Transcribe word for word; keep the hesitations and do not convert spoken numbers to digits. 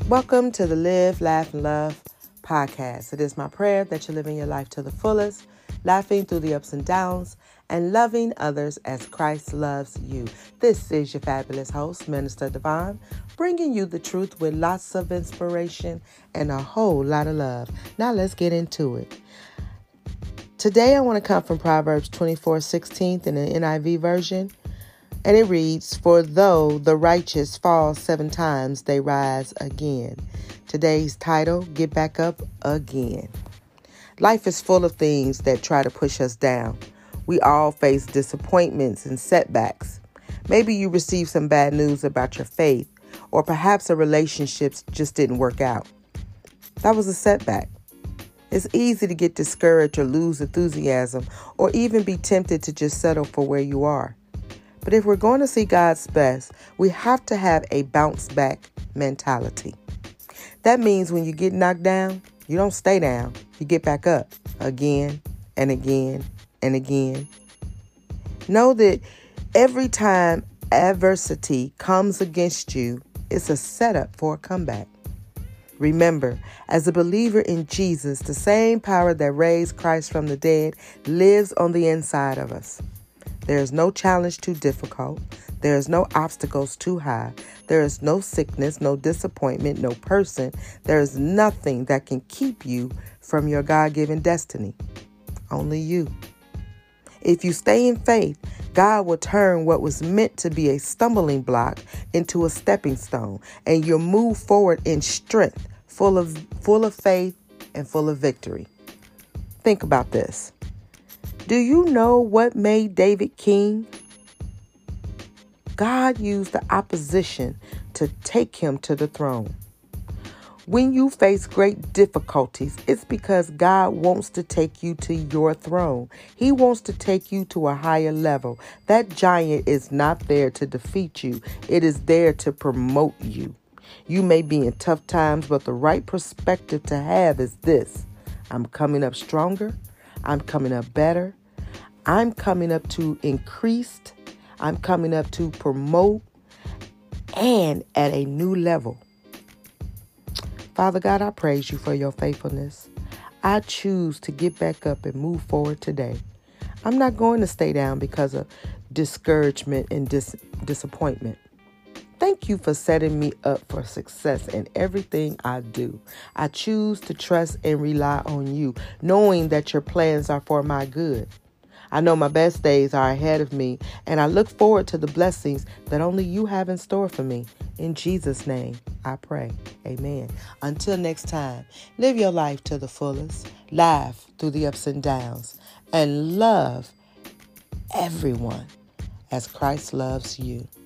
Welcome to the Live, Laugh, and Love podcast. It is my prayer that you're living your life to the fullest, laughing through the ups and downs, and loving others as Christ loves you. This is your fabulous host, Minister Devon, bringing you the truth with lots of inspiration and a whole lot of love. Now let's get into it. Today I want to come from Proverbs twenty-four sixteen in the N I V version. And it reads, "For though the righteous fall seven times, they rise again." Today's title, Get Back Up Again. Life is full of things that try to push us down. We all face disappointments and setbacks. Maybe you received some bad news about your faith, or perhaps a relationship just didn't work out. That was a setback. It's easy to get discouraged or lose enthusiasm, or even be tempted to just settle for where you are. But if we're going to see God's best, we have to have a bounce back mentality. That means when you get knocked down, you don't stay down. You get back up again and again and again. Know that every time adversity comes against you, it's a setup for a comeback. Remember, as a believer in Jesus, the same power that raised Christ from the dead lives on the inside of us. There is no challenge too difficult. There is no obstacles too high. There is no sickness, no disappointment, no person. There is nothing that can keep you from your God-given destiny. Only you. If you stay in faith, God will turn what was meant to be a stumbling block into a stepping stone, and you'll move forward in strength, full of, full of faith and full of victory. Think about this. Do you know what made David king? God used the opposition to take him to the throne. When you face great difficulties, it's because God wants to take you to your throne. He wants to take you to a higher level. That giant is not there to defeat you. It is there to promote you. You may be in tough times, but the right perspective to have is this: I'm coming up stronger. I'm coming up better. I'm coming up to increased. I'm coming up to promote and at a new level. Father God, I praise you for your faithfulness. I choose to get back up and move forward today. I'm not going to stay down because of discouragement and dis- disappointment. Thank you for setting me up for success in everything I do. I choose to trust and rely on you, knowing that your plans are for my good. I know my best days are ahead of me, and I look forward to the blessings that only you have in store for me. In Jesus' name, I pray. Amen. Until next time, live your life to the fullest, laugh through the ups and downs, and love everyone as Christ loves you.